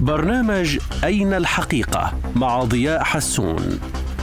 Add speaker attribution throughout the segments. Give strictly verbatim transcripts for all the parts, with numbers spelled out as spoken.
Speaker 1: برنامج أين الحقيقة مع ضياء حسون.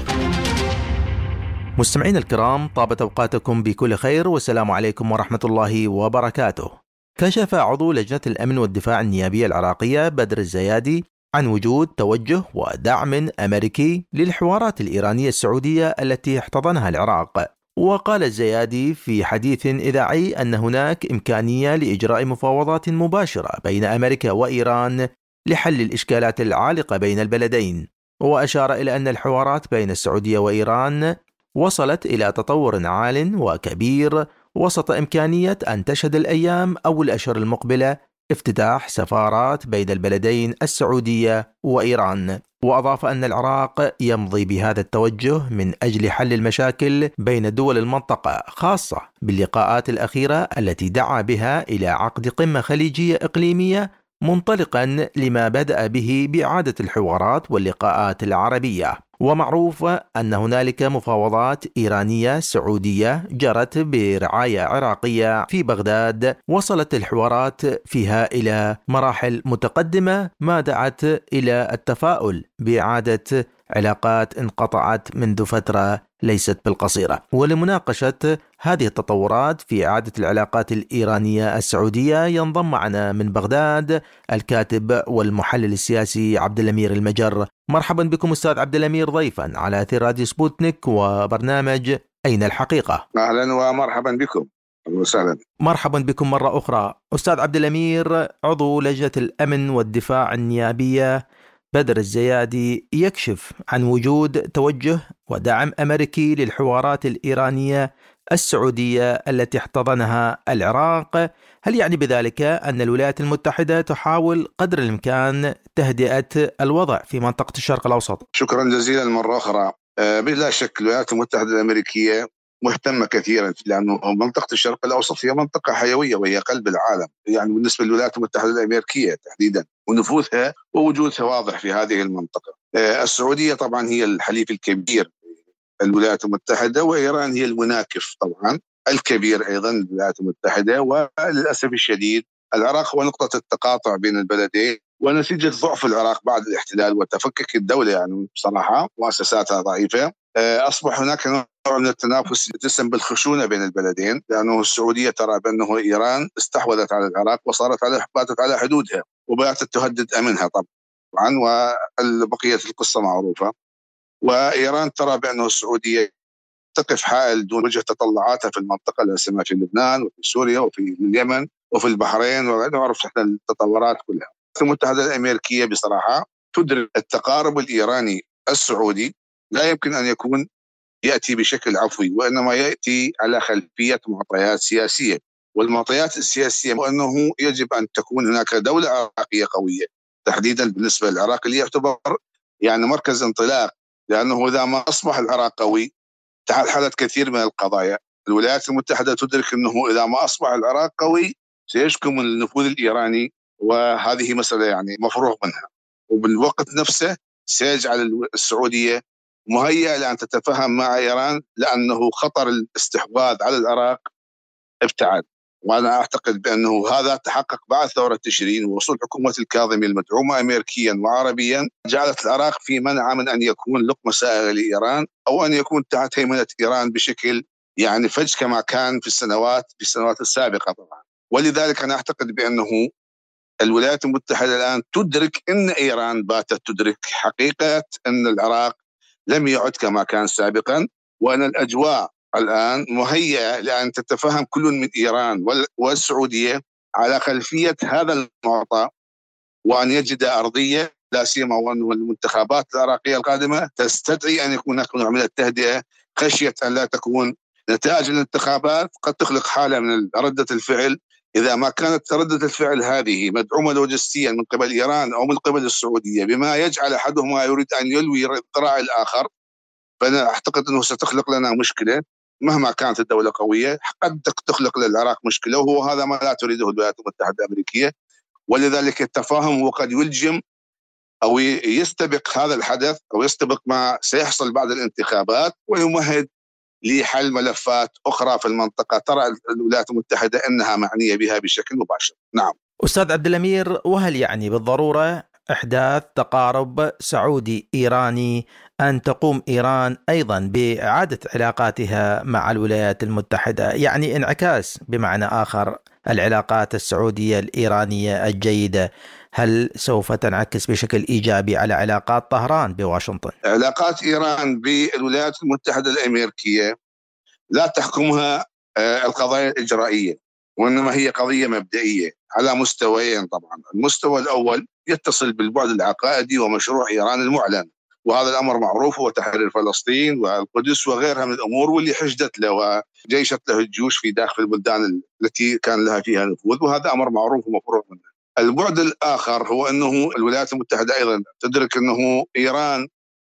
Speaker 2: مستمعين الكرام، طابت أوقاتكم بكل خير والسلام عليكم ورحمة الله وبركاته. كشف عضو لجنة الأمن والدفاع النيابية العراقية بدر الزيادي عن وجود توجه ودعم أمريكي للحوارات الإيرانية السعودية التي احتضنها العراق. وقال الزيادي في حديث إذاعي أن هناك إمكانية لإجراء مفاوضات مباشرة بين أمريكا وإيران لحل الإشكالات العالقة بين البلدين، وأشار إلى أن الحوارات بين السعودية وإيران وصلت إلى تطور عال وكبير وسط إمكانية أن تشهد الأيام أو الأشهر المقبلة افتتاح سفارات بين البلدين السعودية وإيران. وأضاف أن العراق يمضي بهذا التوجه من أجل حل المشاكل بين دول المنطقة، خاصة باللقاءات الأخيرة التي دعا بها إلى عقد قمة خليجية إقليمية منطلقا لما بدأ به بإعادة الحوارات واللقاءات العربية. ومعروف أن هنالك مفاوضات إيرانية سعودية جرت برعاية عراقية في بغداد، وصلت الحوارات فيها إلى مراحل متقدمة ما دعت إلى التفاؤل بإعادة علاقات انقطعت منذ فترة ليست بالقصيرة. ولمناقشة هذه التطورات في إعادة العلاقات الإيرانية السعودية ينضم معنا من بغداد الكاتب والمحلل السياسي عبد الأمير المجر. مرحبا بكم أستاذ عبد الأمير ضيفا على أثير راديو سبوتنيك وبرنامج أين الحقيقة.
Speaker 3: أهلا ومرحبا بكم. وسهلا.
Speaker 2: مرحبا بكم مرة أخرى. أستاذ عبد الأمير، عضو لجنة الأمن والدفاع النيابية بدر الزيادي يكشف عن وجود توجه ودعم أمريكي للحوارات الإيرانية السعودية التي احتضنها العراق. هل يعني بذلك أن الولايات المتحدة تحاول قدر الإمكان تهدئة الوضع في منطقة الشرق الأوسط؟
Speaker 3: شكرا جزيلا مرة أخرى. بلا شك الولايات المتحدة الأمريكية مهتمة كثيرا، لأنه منطقة الشرق الأوسط هي منطقة حيوية وهي قلب العالم، يعني بالنسبة للولايات المتحدة الأمريكية تحديدا، ونفوذها ووجودها واضح في هذه المنطقة. السعودية طبعا هي الحليف الكبير الولايات المتحدة، وإيران هي المناكف طبعا الكبير أيضا للولايات المتحدة. وللأسف الشديد العراق هو نقطة التقاطع بين البلدين، ونتيجة ضعف العراق بعد الاحتلال وتفكك الدولة يعني بصراحة مؤسساتها ضعيفة، أصبح هناك نوع من التنافس يتسم بالخشونة بين البلدين، لأنه السعودية ترى بأنه إيران استحوذت على العراق وصارت على باتت على حدودها وباتت تهدد أمنها طبعا، وبقية القصة معروفة. وإيران ترى بأنه السعودية تقف حائل دون وجه تطلعاتها في المنطقة، لا سيما في لبنان وفي سوريا وفي اليمن وفي البحرين، ونعرف احنا التطورات كلها. الولايات المتحدة الأمريكية بصراحة تدرك التقارب الإيراني السعودي لا يمكن أن يكون يأتي بشكل عفوي، وإنما يأتي على خلفية معطيات سياسية. والمعطيات السياسية وأنه يجب أن تكون هناك دولة عراقية قوية، تحديدا بالنسبة للعراق اللي يعتبر يعني مركز انطلاق، لأنه إذا ما أصبح العراق قوي تحلت كثير من القضايا. الولايات المتحدة تدرك أنه إذا ما أصبح العراق قوي سيشكم النفوذ الإيراني، وهذه مسألة يعني مفروغ منها. وبالوقت نفسه سيجعل السعودية مهيئة لأن تتفاهم مع إيران، لأنه خطر الاستحواذ على العراق ابتعد. وأنا أعتقد بأنه هذا تحقق بعد ثورة تشرين ووصول حكومة الكاظمي المدعومة أمريكيا وعربيا، جعلت العراق في منع من أن يكون لقمة سائغة لإيران أو أن يكون تحت هيمنة إيران بشكل يعني فج كما كان في السنوات في السنوات السابقة طبعا. ولذلك أنا أعتقد بأنه الولايات المتحدة الآن تدرك أن إيران باتت تدرك حقيقة أن العراق لم يعد كما كان سابقا، وأن الأجواء الآن مهيئة لأن تتفهم كل من إيران والسعودية على خلفية هذا المعطى، وأن يجد أرضية، لا سيما وأن المنتخبات العراقية القادمة تستدعي أن يكون هناك نوع من التهدئة، خشية أن لا تكون نتائج الانتخابات قد تخلق حالة من ردة الفعل. إذا ما كانت ردة الفعل هذه مدعومة لوجستيا من قبل إيران أو من قبل السعودية بما يجعل أحدهما يريد أن يلوي ذراع الآخر، فأنا أعتقد أنه ستخلق لنا مشكلة. مهما كانت الدولة قوية قد تخلق للعراق مشكلة، وهو هذا ما لا تريده الولايات المتحدة الأمريكية. ولذلك التفاهم هو قد يلجم أو يستبق هذا الحدث أو يستبق ما سيحصل بعد الانتخابات، ويمهد لحل ملفات أخرى في المنطقة ترى الولايات المتحدة أنها معنية بها بشكل مباشر. نعم
Speaker 2: أستاذ عبد الأمير، وهل يعني بالضرورة إحداث تقارب سعودي إيراني أن تقوم إيران أيضا بإعادة علاقاتها مع الولايات المتحدة، يعني انعكاس بمعنى آخر العلاقات السعودية الإيرانية الجيدة، هل سوف تنعكس بشكل إيجابي على علاقات طهران بواشنطن؟
Speaker 3: علاقات إيران بالولايات المتحدة الأمريكية لا تحكمها القضايا الإجرائية، وإنما هي قضية مبدئية على مستويين. طبعا المستوى الأول يتصل بالبعد العقائدي ومشروع إيران المعلن، وهذا الأمر معروف، وتحرير فلسطين والقدس وغيرها من الأمور، واللي حشدت له وجيشت له الجيوش في داخل البلدان التي كان لها فيها نفوذ، وهذا أمر معروف ومفروغ منه. البعد الآخر هو أنه الولايات المتحدة أيضا تدرك أنه إيران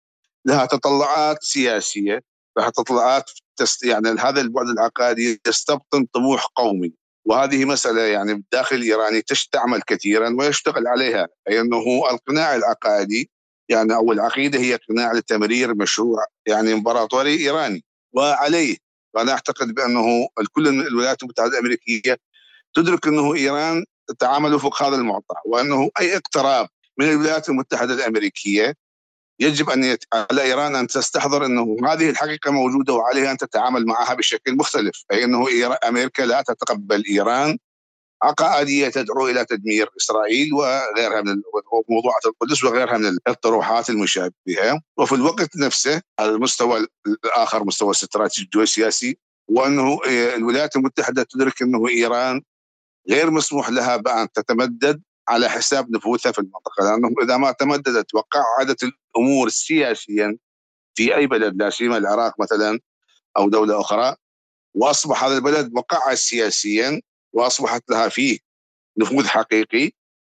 Speaker 3: لها تطلعات سياسية، لها تطلعات تست... يعني هذا البعد العقائدي يستبطن طموح قومي، وهذه مسألة يعني بالداخل الإيراني تستعمل كثيرا ويشتغل عليها، أي أنه القناع العقائدي يعني أو العقيدة هي قناع لتمرير مشروع يعني إمبراطوري إيراني، وعليه وأنا أعتقد بأنه الكل من الولايات المتحدة الأمريكية تدرك أنه إيران تتعامل وفق هذا المعطى، وأنه أي اقتراب من الولايات المتحدة الأمريكية يجب أن يت... على إيران أن تستحضر أنه هذه الحقيقة موجودة وعليها أن تتعامل معها بشكل مختلف، أي أنه إيران... أمريكا لا تتقبل إيران عقائدية تدعو إلى تدمير إسرائيل وغيرها من موضوعات القدس وغيرها من الطروحات المشابهة. وفي الوقت نفسه على المستوى الآخر مستوى الاستراتيجي والسياسي، وأنه الولايات المتحدة تدرك أنه إيران غير مسموح لها بأن تتمدد على حساب نفوذها في المنطقة، لأنه إذا ما تمددت وقعدت الأمور سياسيا في أي بلد لا سيما العراق مثلا أو دولة أخرى، وأصبح هذا البلد مقعد سياسيا وأصبحت لها فيه نفوذ حقيقي،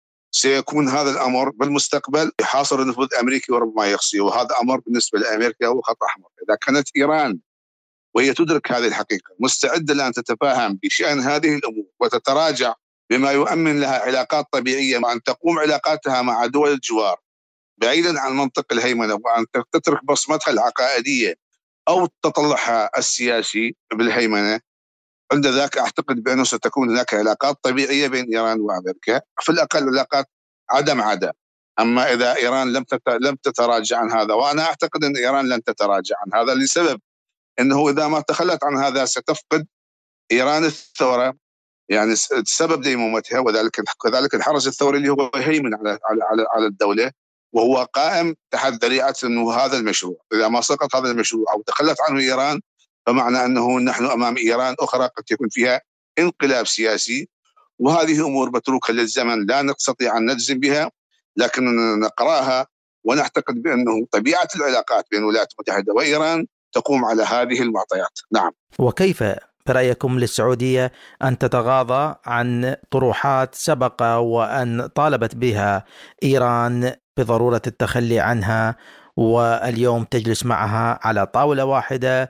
Speaker 3: سيكون هذا الأمر بالمستقبل يحاصر النفوذ الأمريكي وربما يقصيه، وهذا أمر بالنسبة لأمريكا هو خط أحمر. إذا كانت إيران وهي تدرك هذه الحقيقة مستعدة لأن تتفاهم بشأن هذه الأمور وتتراجع بما يؤمن لها علاقات طبيعية، وأن تقوم علاقاتها مع دول الجوار بعيدا عن منطق الهيمنة، وأن تترك بصمتها العقائدية أو تطلعها السياسي بالهيمنة، عند ذاك أعتقد بأنه ستكون هناك علاقات طبيعية بين إيران وأمريكا، في الأقل علاقات عدم عدا. أما إذا إيران لم لم تتراجع عن هذا، وأنا أعتقد أن إيران لن تتراجع عن هذا لسبب أنه إذا ما تخلت عن هذا ستفقد إيران الثورة، يعني سبب ديمومتها، وذلك كذلك الحرس الثوري اللي هو يهيمن على على على الدولة، وهو قائم تحت ذريعة أنه هذا المشروع إذا ما سقط هذا المشروع أو تخلت عنه إيران، فمعنى أنه نحن أمام إيران أخرى قد يكون فيها انقلاب سياسي، وهذه أمور متروكة للزمن لا نستطيع أن نجزم بها، لكن نقرأها ونعتقد بأنه طبيعة العلاقات بين الولايات المتحدة وإيران تقوم على هذه المعطيات. نعم.
Speaker 2: وكيف برأيكم للسعودية أن تتغاضى عن طروحات سبق وأن طالبت بها إيران بضرورة التخلي عنها، واليوم تجلس معها على طاولة واحدة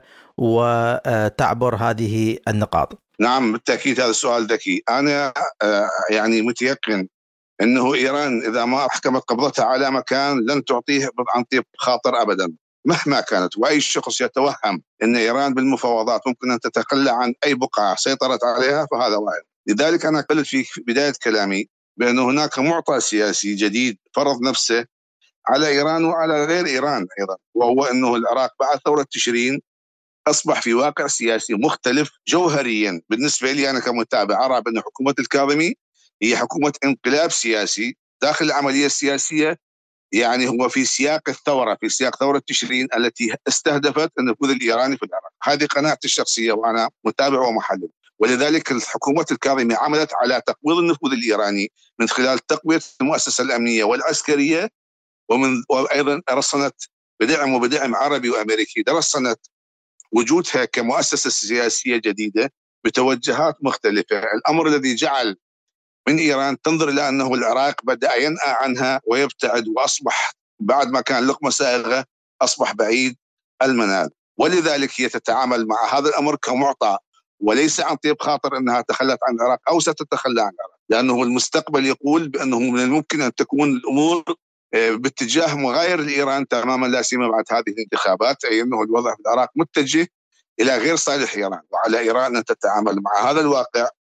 Speaker 2: وتعبر هذه النقاط؟
Speaker 3: نعم بالتأكيد هذا السؤال ذكي. أنا يعني متيقن أنه إيران إذا ما أحكمت قبضتها على مكان لن تعطيه عن طيب خاطر أبدا مهما كانت، وأي شخص يتوهم أن إيران بالمفاوضات ممكن أن تتخلى عن أي بقعة سيطرت عليها فهذا واعد. لذلك أنا قلت في بداية كلامي بأن هناك معطى سياسي جديد فرض نفسه على إيران وعلى غير إيران أيضا، وهو أنه العراق بعد ثورة تشرين أصبح في واقع سياسي مختلف جوهريا. بالنسبة لي أنا كمتابع أرى بأن حكومة الكاظمي هي حكومة انقلاب سياسي داخل العملية السياسية، يعني هو في سياق الثورة في سياق ثورة تشرين التي استهدفت النفوذ الإيراني في العراق. هذه قناعتي الشخصية وأنا متابع ومحلل، ولذلك الحكومة الكاظمي عملت على تقويض النفوذ الإيراني من خلال تقوية المؤسسة الأمنية والعسكرية، ومن وأيضا رصنت بدعم وبدعم عربي وأمريكي رصنت وجودها كمؤسسة سياسية جديدة بتوجهات مختلفة، الأمر الذي جعل من إيران تنظر إلى أنه العراق بدأ ينأى عنها ويبتعد، وأصبح بعد ما كان لقمة سائغة أصبح بعيد المنال، ولذلك هي تتعامل مع هذا الأمر كمعطى وليس عن طيب خاطر أنها تخلت عن العراق أو ستتخلى عن العراق، لأنه المستقبل يقول بأنه من الممكن أن تكون الأمور باتجاه مغاير لإيران تماما، لا سيما بعد هذه الانتخابات، أي أنه الوضع في العراق متجه إلى غير صالح إيران، وعلى إيران أن تتعامل مع هذا الواقع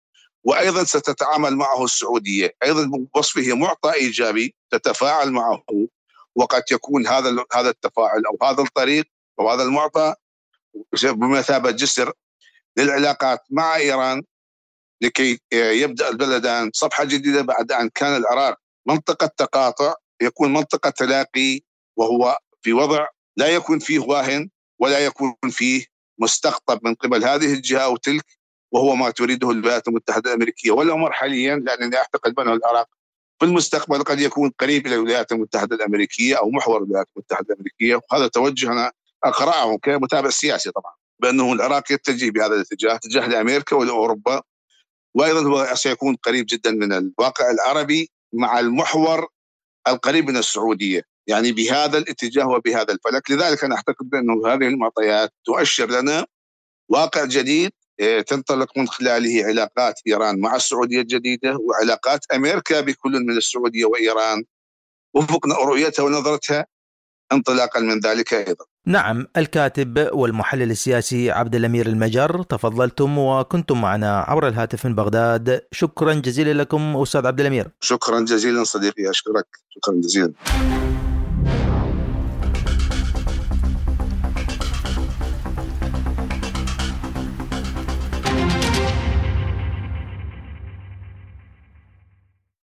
Speaker 3: وأيضا ستتعامل معه السعودية أيضا بوصفه معطى إيجابي تتفاعل معه، وقد يكون هذا هذا التفاعل أو هذا الطريق أو هذا المعطى بمثابة جسر للعلاقات مع إيران، لكي يبدأ البلدان صفحة جديدة بعد أن كان العراق منطقة تقاطع، يكون منطقة تلاقي، وهو في وضع لا يكون فيه واهن ولا يكون فيه مستقطب من قبل هذه الجهة أو تلك، وهو ما تريده الولايات المتحدة الأمريكية والأمر حاليا، لأنني أعتقد بأن العراق في المستقبل قد يكون قريب إلى الولايات المتحدة الأمريكية أو محور الولايات المتحدة الأمريكية. وهذا توجه أنا أقرأه كمتابع سياسي طبعا، بأنه العراق يتجه بهذا الاتجاه، اتجاه لأمريكا ولأوروبا، وأيضا هو سيكون قريب جدا من الواقع العربي مع المحور القريب من السعودية، يعني بهذا الاتجاه وبهذا الفلك. لذلك أنا أعتقد أن هذه المعطيات تؤشر لنا واقع جديد تنطلق من خلاله علاقات إيران مع السعودية الجديدة، وعلاقات أمريكا بكل من السعودية وإيران وفق رؤيتها ونظرتها انطلاقا من ذلك أيضا.
Speaker 2: نعم، الكاتب والمحلل السياسي عبد الأمير المجر، تفضلتم وكنتم معنا عبر الهاتف من بغداد. شكرا جزيلا لكم أستاذ عبد الأمير.
Speaker 3: شكرا جزيلا صديقي، أشكرك شكرا جزيلا.